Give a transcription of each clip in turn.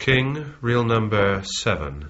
King, reel number 7.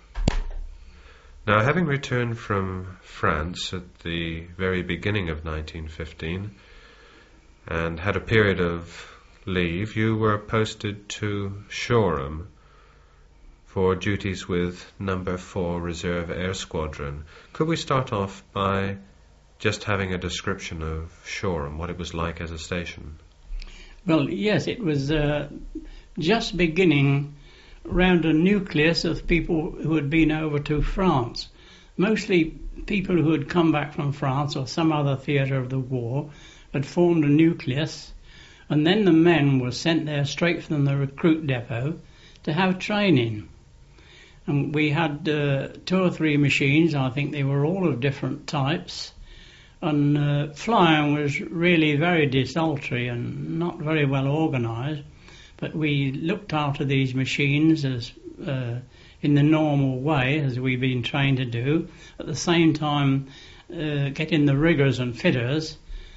Now, having returned from France at the very beginning of 1915 and had a period of leave, you were posted to Shoreham for duties with number 4 Reserve Air Squadron. Could we start off by just having a description of Shoreham, what it was like as a station? Well, yes, it was just beginning round a nucleus of people who had been over to France. Mostly people who had come back from France or some other theatre of the war had formed a nucleus, and then the men were sent there straight from the recruit depot to have training. And we had 2 or 3 machines. I think they were all of different types, and flying was really very desultory and not very well organised. But we looked after these machines as in the normal way, as we've been trained to do. At the same time, getting the riggers and fitters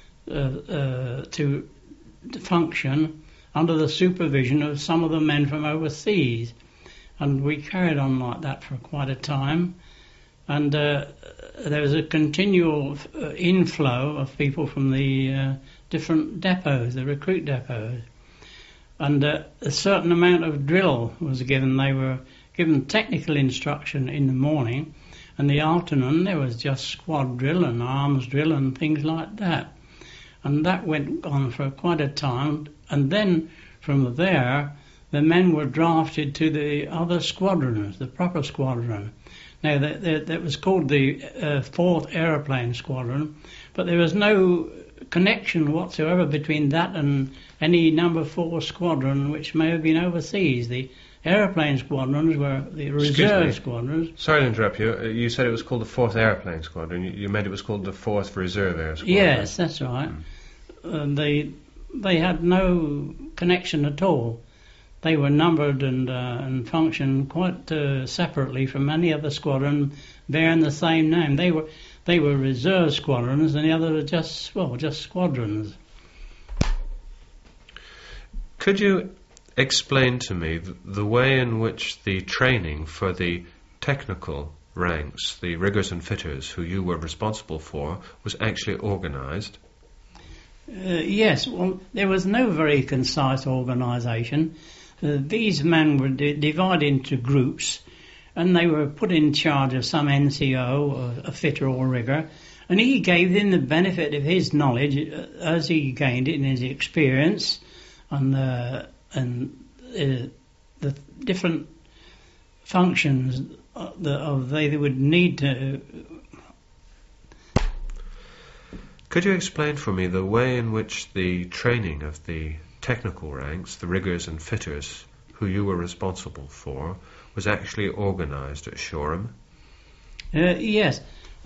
to function under the supervision of some of the men from overseas. And we carried on like that for quite a time. And there was a continual inflow of people from the different depots, the recruit depots. And a certain amount of drill was given. They were given technical instruction in the morning, and the afternoon there was just squad drill and arms drill and things like that. And that went on for quite a time. And then from there, the men were drafted to the other squadrons, the proper squadron. Now, that was called the 4th Aeroplane Squadron, but there was no connection whatsoever between that and any number 4 squadron which may have been overseas. The aeroplane squadrons were the reserve squadrons. Sorry to interrupt you. You said it was called the 4th Aeroplane Squadron. You meant it was called the 4th Reserve Air Squadron. Yes, that's right. They had no connection at all. They were numbered and functioned quite separately from any other squadron bearing the same name. They were reserve squadrons, and the others were just squadrons. Could you explain to me the way in which the training for the technical ranks, the riggers and fitters who you were responsible for, was actually organised? Yes, well, there was no very concise organisation. These men were divided into groups, and they were put in charge of some NCO, or a fitter or rigger, and he gave them the benefit of his knowledge as he gained it in his experience, and the different functions they would need to. Could you explain for me the way in which the training of the technical ranks, the riggers and fitters who you were responsible for, was actually organised at Shoreham? Yes.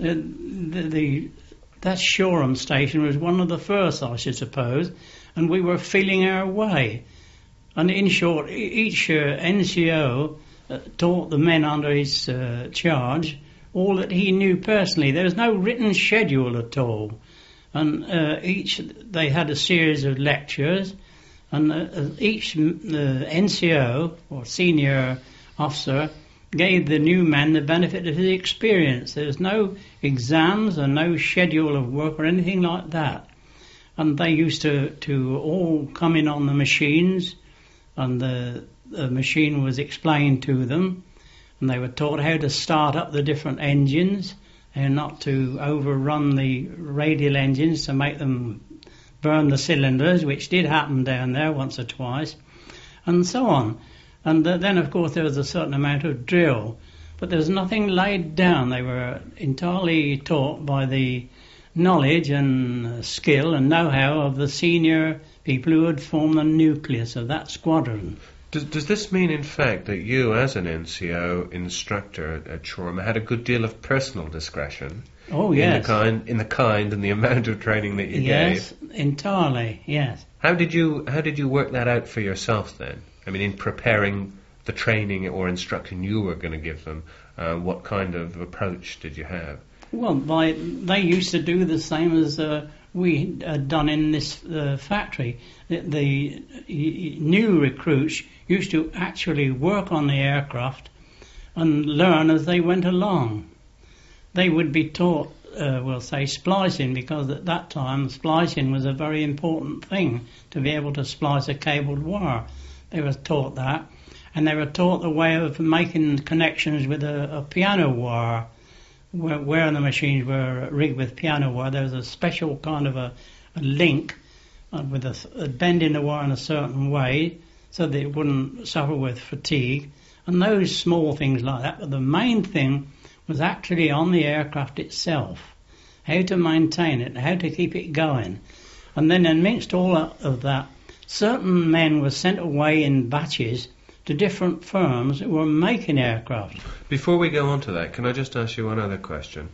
That Shoreham station was one of the first, I should suppose, and we were feeling our way. And in short, each NCO taught the men under his charge all that he knew personally. There was no written schedule at all. And they had a series of lectures, and each NCO, or senior officer, gave the new man the benefit of his experience. There was no exams and no schedule of work or anything like that. And they used to all come in on the machines, and the machine was explained to them, and they were taught how to start up the different engines and not to overrun the radial engines to make them burn the cylinders, which did happen down there once or twice, and so on. And then, of course, there was a certain amount of drill, but there was nothing laid down. They were entirely taught by the knowledge and skill and know-how of the senior people who had formed the nucleus of that squadron. Does this mean, in fact, that you, as an NCO instructor at Shoreham, had a good deal of personal discretion? Oh, yes. In the kind and the amount of training that you gave? Yes, entirely, yes. How did you work that out for yourself then? I mean, in preparing the training or instruction you were going to give them, what kind of approach did you have? Well, they used to do the same as we had done in this factory. The new recruits used to actually work on the aircraft and learn as they went along. They would be taught, we'll say, splicing, because at that time splicing was a very important thing, to be able to splice a cabled wire. They were taught that, and they were taught the way of making connections with a piano wire. Where the machines were rigged with piano wire, there was a special kind of a link with a bending the wire in a certain way so that it wouldn't suffer with fatigue, and those small things like that. But the main thing was actually on the aircraft itself, how to maintain it, how to keep it going. And then amidst all of that, certain men were sent away in batches to different firms who were making aircraft. Before we go on to that, can I just ask you one other question?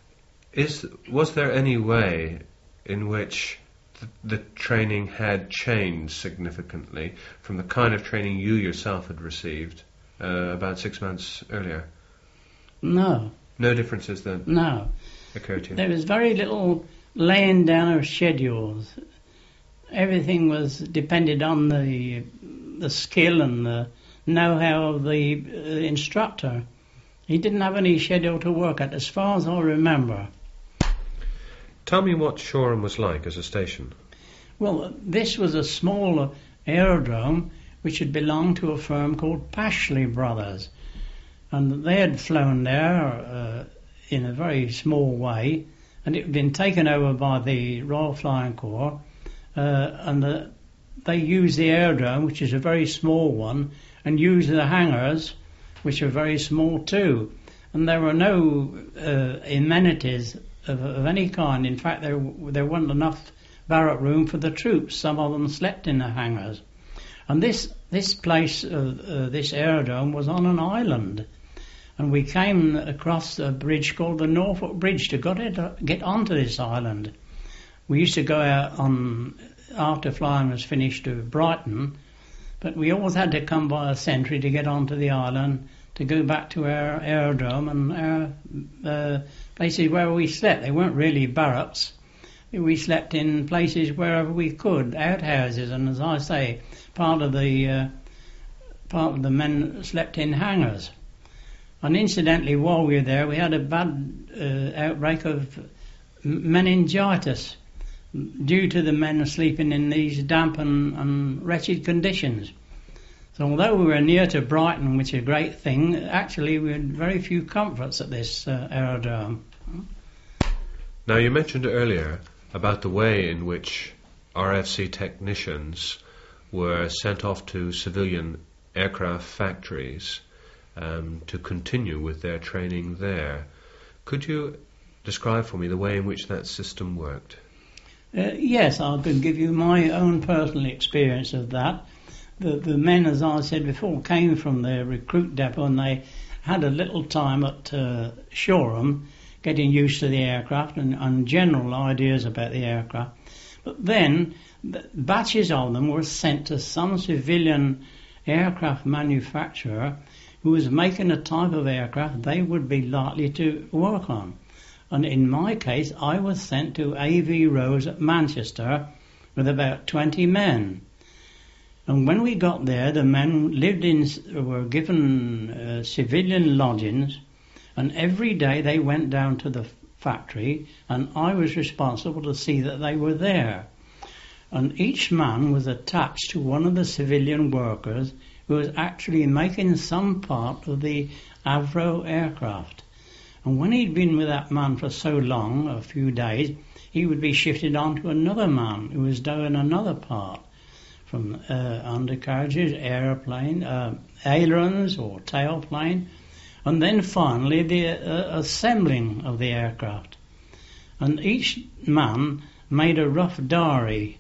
Was there any way in which the training had changed significantly from the kind of training you yourself had received about 6 months earlier? No. No differences then? No. Occurred to you? There was very little laying down of schedules. Everything was depended on the skill and the know-how of the instructor. He didn't have any schedule to work at, as far as I remember. Tell me what Shoreham was like as a station. Well, this was a small aerodrome which had belonged to a firm called Pashley Brothers, and they had flown there in a very small way, and it had been taken over by the Royal Flying Corps, and they used the aerodrome, which is a very small one, and used the hangars, which are very small too. And there were no amenities of any kind. In fact, there wasn't enough barrack room for the troops. Some of them slept in the hangars. And this place, this aerodrome, was on an island. And we came across a bridge called the Norfolk Bridge to get onto this island. We used to go out after flying was finished to Brighton, but we always had to come by a sentry to get onto the island to go back to our aerodrome and our places where we slept. They weren't really barracks. We slept in places wherever we could, outhouses, and as I say, part of the men slept in hangars. And incidentally, while we were there, we had a bad outbreak of meningitis due to the men sleeping in these damp and wretched conditions. So although we were near to Brighton, which is a great thing, actually we had very few comforts at this aerodrome. Now, you mentioned earlier about the way in which RFC technicians were sent off to civilian aircraft factories to continue with their training there. Could you describe for me the way in which that system worked? Yes, I could give you my own personal experience of that. The men, as I said before, came from the recruit depot, and they had a little time at Shoreham getting used to the aircraft and general ideas about the aircraft. But then batches of them were sent to some civilian aircraft manufacturer who was making a type of aircraft they would be likely to work on. And in my case, I was sent to A.V. Rose at Manchester with about 20 men. And when we got there, the men were given civilian lodgings, and every day they went down to the factory, and I was responsible to see that they were there. And each man was attached to one of the civilian workers who was actually making some part of the Avro aircraft. And when he'd been with that man for so long, a few days, he would be shifted on to another man who was doing another part, from undercarriages, airplane, ailerons or tailplane, and then finally the assembling of the aircraft. And each man made a rough diary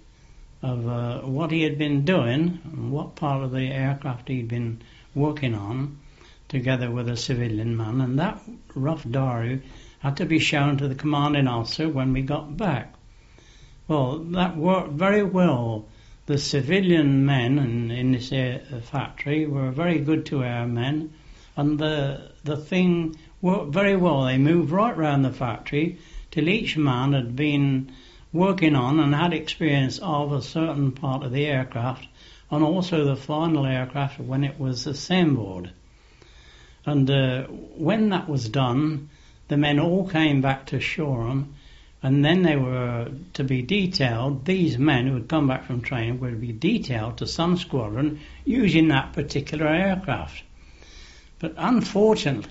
of what he had been doing and what part of the aircraft he'd been working on, together with a civilian man, and that rough diary had to be shown to the commanding officer when we got back. Well, that worked very well. The civilian men in this factory were very good to our men, and the thing worked very well. They moved right round the factory till each man had been working on and had experience of a certain part of the aircraft, and also the final aircraft when it was assembled. And when that was done, the men all came back to Shoreham, and then they were to be detailed. These men who had come back from training were to be detailed to some squadron using that particular aircraft. But unfortunately,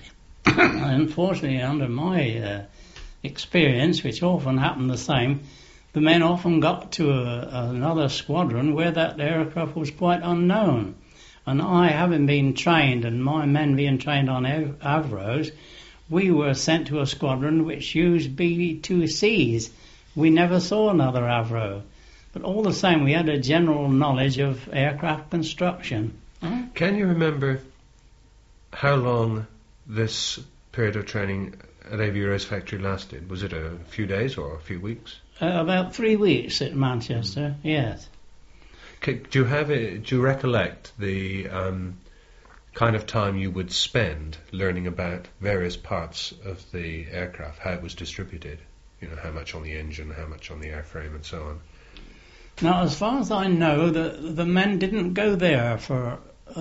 under my experience, which often happened the same, the men often got to another squadron where that aircraft was quite unknown. And I, having been trained, and my men being trained on Avros, we were sent to a squadron which used BB-2Cs. We never saw another Avro. But all the same, we had a general knowledge of aircraft construction. Can you remember how long this period of training at Aviaro's factory lasted? Was it a few days or a few weeks? About 3 weeks at Manchester, yes. Do you recollect the kind of time you would spend learning about various parts of the aircraft, how it was distributed? You know, how much on the engine, how much on the airframe, and so on. Now, as far as I know, the men didn't go there for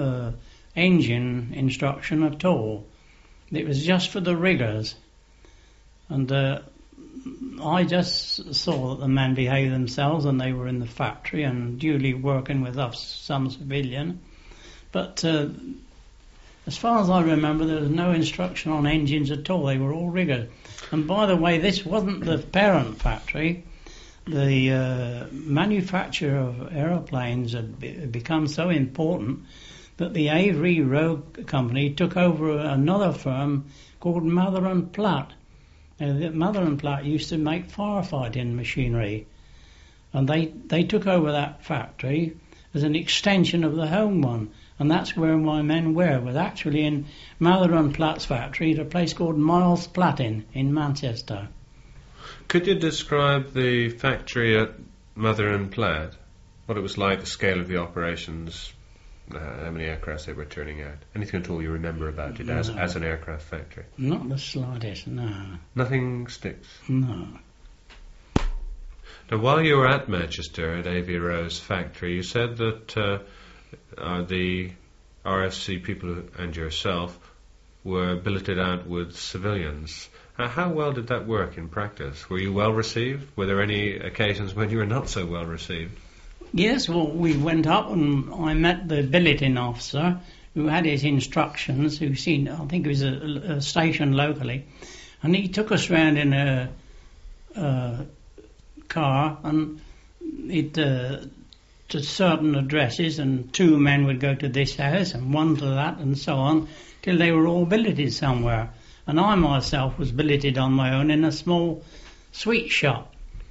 engine instruction at all. It was just for the riggers. And I just saw that the men behaved themselves, and they were in the factory and duly working with us, some civilian. But as far as I remember, there was no instruction on engines at all. They were all riggers. And by the way, this wasn't the parent factory. The manufacture of aeroplanes had become so important that the Avery Roe Company took over another firm called Mather and Platt. Mather and Platt used to make firefighting machinery, and they took over that factory as an extension of the home one, and that's where my men were. Was actually in Mather and Platt's factory at a place called Miles Platting in Manchester. Could you describe the factory at Mather and Platt? What it was like, the scale of the operations, how many aircraft they were turning out? Anything at all you remember about it as an aircraft factory? Not the slightest, no. Nothing sticks? No. Now, while you were at Manchester at Aviaro's factory, you said that the RFC people and yourself were billeted out with civilians. How well did that work in practice? Were you well received? Were there any occasions when you were not so well received? Yes, well, we went up and I met the billeting officer who had his instructions, I think it was a station locally, and he took us round in a car and to certain addresses, and 2 men would go to this house and 1 to that and so on, till they were all billeted somewhere. And I myself was billeted on my own in a small sweet shop,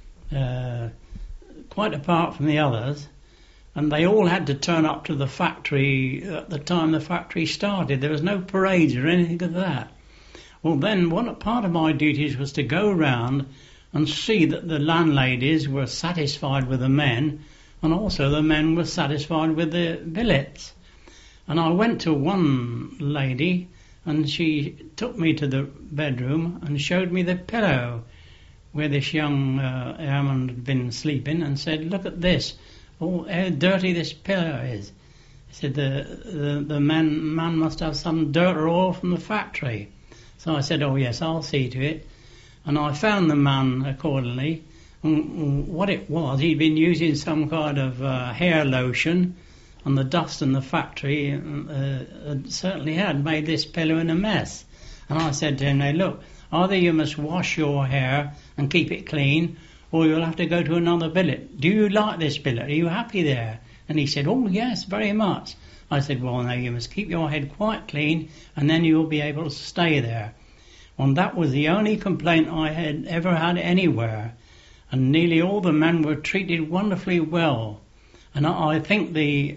quite apart from the others, and they all had to turn up to the factory at the time the factory started. There was no parades or anything of that. Well, then part of my duties was to go round and see that the landladies were satisfied with the men, and also the men were satisfied with the billets. And I went to one lady, and she took me to the bedroom and showed me the pillow where this young airman had been sleeping, and said, "Look at this, how dirty this pillow is." He said, the man must have some dirt or oil from the factory. So I said, "Oh yes, I'll see to it." And I found the man accordingly. And what it was, he'd been using some kind of hair lotion, and the dust in the factory certainly had made this pillow in a mess. And I said to him, "Now look, either you must wash your hair and keep it clean, or you'll have to go to another billet. Do you like this billet? Are you happy there?" And he said, "Oh yes, very much." I said, "Well, now you must keep your head quite clean, and then you'll be able to stay there." And that was the only complaint I had ever had anywhere, and nearly all the men were treated wonderfully well. And I think the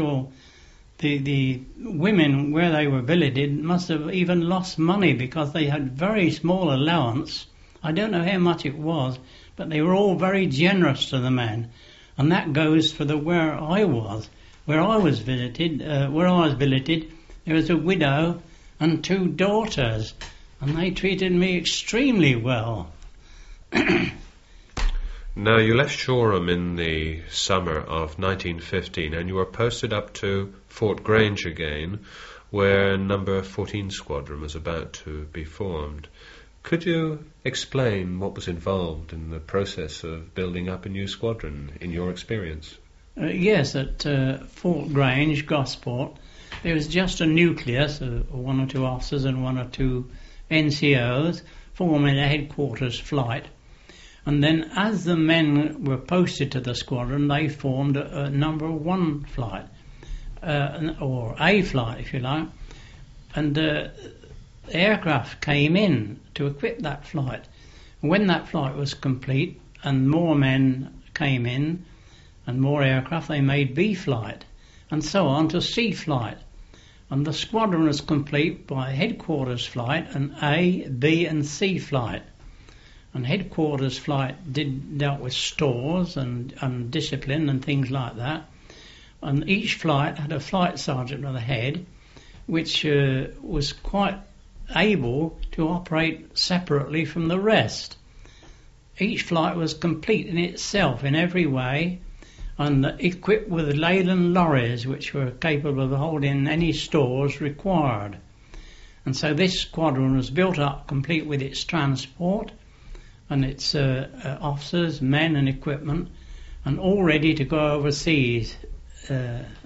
women where they were billeted must have even lost money, because they had very small allowance. I don't know how much it was, but they were all very generous to the men. And that goes for where I was billeted. There was a widow and 2 daughters, and they treated me extremely well. Now, you left Shoreham in the summer of 1915 and you were posted up to Fort Grange again, where number 14 Squadron was about to be formed. Could you explain what was involved in the process of building up a new squadron, in your experience? Yes, at Fort Grange, Gosport, there was just a nucleus of one or two officers and one or two NCOs forming a headquarters flight. And then as the men were posted to the squadron, they formed a number 1 flight, or A flight if you like, and aircraft came in to equip that flight. When that flight was complete and more men came in and more aircraft, they made B flight and so on to C flight. And the squadron was complete by headquarters flight and A, B and C flight. And headquarters flight dealt with stores and discipline and things like that. And each flight had a flight sergeant at the head, which was quite able to operate separately from the rest. Each flight was complete in itself in every way and equipped with Leyland lorries which were capable of holding any stores required. And so this squadron was built up complete with its transport and its officers, men and equipment, and all ready to go overseas